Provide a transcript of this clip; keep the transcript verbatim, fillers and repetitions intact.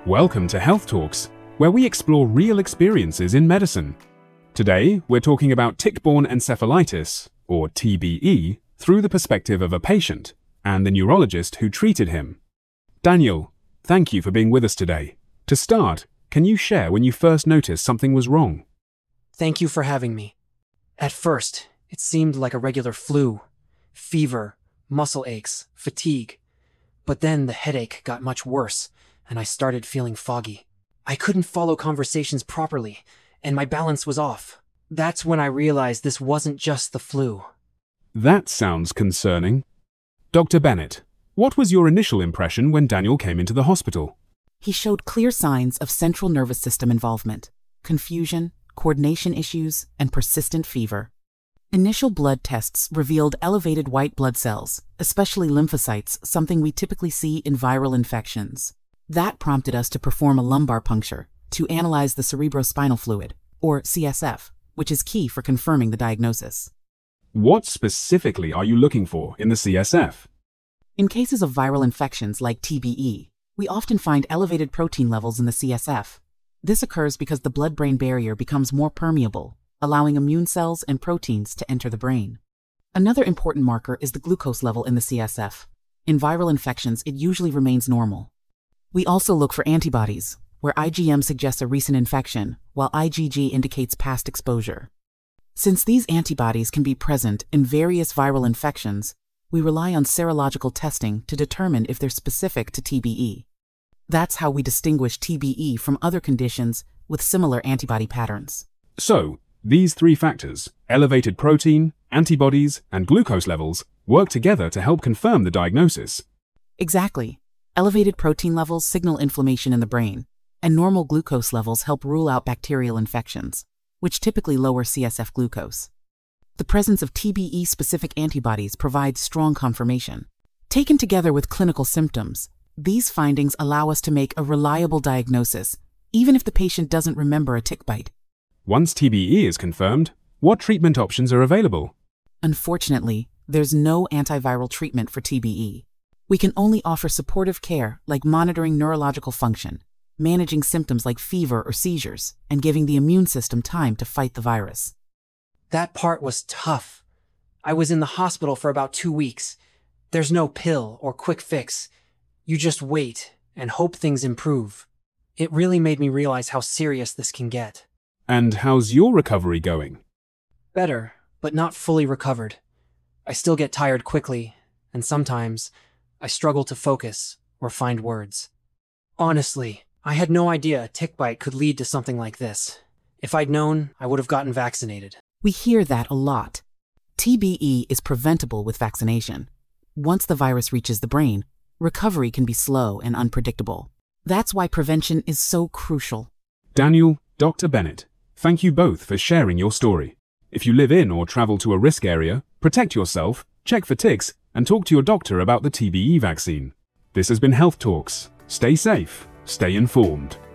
Welcome to Health Talks, where we explore real experiences in medicine. Today, we're talking about tick-borne encephalitis, or T B E, through the perspective of a patient and the neurologist who treated him. Daniel, thank you for being with us today. To start, can you share when you first noticed something was wrong? Thank you for having me. At first, it seemed like a regular flu, fever, muscle aches, fatigue. But then the headache got much worse, and I started feeling foggy. I couldn't follow conversations properly, and my balance was off. That's when I realized this wasn't just the flu. That sounds concerning. Doctor Bennett, what was your initial impression when Daniel came into the hospital? He showed clear signs of central nervous system involvement, confusion, coordination issues, and persistent fever. Initial blood tests revealed elevated white blood cells, especially lymphocytes, something we typically see in viral infections. That prompted us to perform a lumbar puncture to analyze the cerebrospinal fluid, or C S F, which is key for confirming the diagnosis. What specifically are you looking for in the C S F? In cases of viral infections like T B E, we often find elevated protein levels in the C S F. This occurs because the blood-brain barrier becomes more permeable, allowing immune cells and proteins to enter the brain. Another important marker is the glucose level in the C S F. In viral infections, it usually remains normal. We also look for antibodies, where I G M suggests a recent infection, while I G G indicates past exposure. Since these antibodies can be present in various viral infections, we rely on serological testing to determine if they're specific to T B E. That's how we distinguish T B E from other conditions with similar antibody patterns. So, these three factors, elevated protein, antibodies, and glucose levels, work together to help confirm the diagnosis. Exactly. Elevated protein levels signal inflammation in the brain, and normal glucose levels help rule out bacterial infections, which typically lower C S F glucose. The presence of T B E-specific antibodies provides strong confirmation. Taken together with clinical symptoms, these findings allow us to make a reliable diagnosis, even if the patient doesn't remember a tick bite. Once T B E is confirmed, what treatment options are available? Unfortunately, there's no antiviral treatment for T B E. We can only offer supportive care like monitoring neurological function, managing symptoms like fever or seizures, and giving the immune system time to fight the virus. That part was tough. I was in the hospital for about two weeks. There's no pill or quick fix. You just wait and hope things improve. It really made me realize how serious this can get. And how's your recovery going? Better, but not fully recovered. I still get tired quickly, and sometimes I struggle to focus or find words. Honestly, I had no idea a tick bite could lead to something like this. If I'd known, I would have gotten vaccinated. We hear that a lot. T B E is preventable with vaccination. Once the virus reaches the brain, recovery can be slow and unpredictable. That's why prevention is so crucial. Daniel, Doctor Bennett, thank you both for sharing your story. If you live in or travel to a risk area, protect yourself, check for ticks, and talk to your doctor about the T B E vaccine. This has been Health Talks. Stay safe, stay informed.